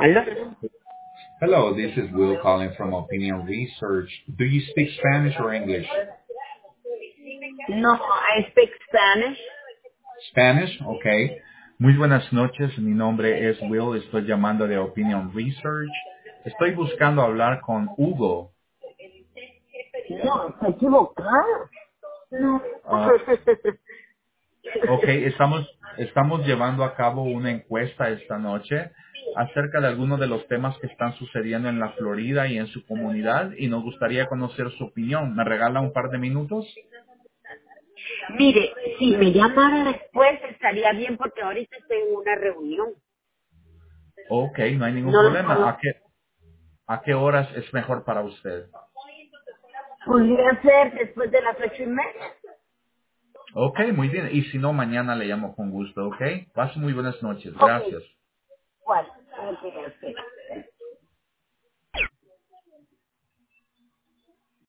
¿Aló? Hello, this is Will calling from Opinion Research. Do you speak Spanish or English? No, I speak Spanish. Spanish, okay. Muy buenas noches, mi nombre es Will, estoy llamando de Opinion Research. Estoy buscando hablar con Hugo. No, está equivocado. No. Ah, ok, estamos llevando a cabo una encuesta esta noche acerca de algunos de los temas que están sucediendo en la Florida y en su comunidad y nos gustaría conocer su opinión. ¿Me regala un par de minutos? Mire, si me llamara después estaría bien porque ahorita estoy en una reunión. Ok, no hay ningún No lo problema. puedo. ¿A qué horas es mejor para usted? Podría ser después de las 8:30. Ok, muy bien. Y si no, mañana le llamo con gusto, ok. Pase muy buenas noches. Ok, Gracias. ¿cuál? Ok, ok.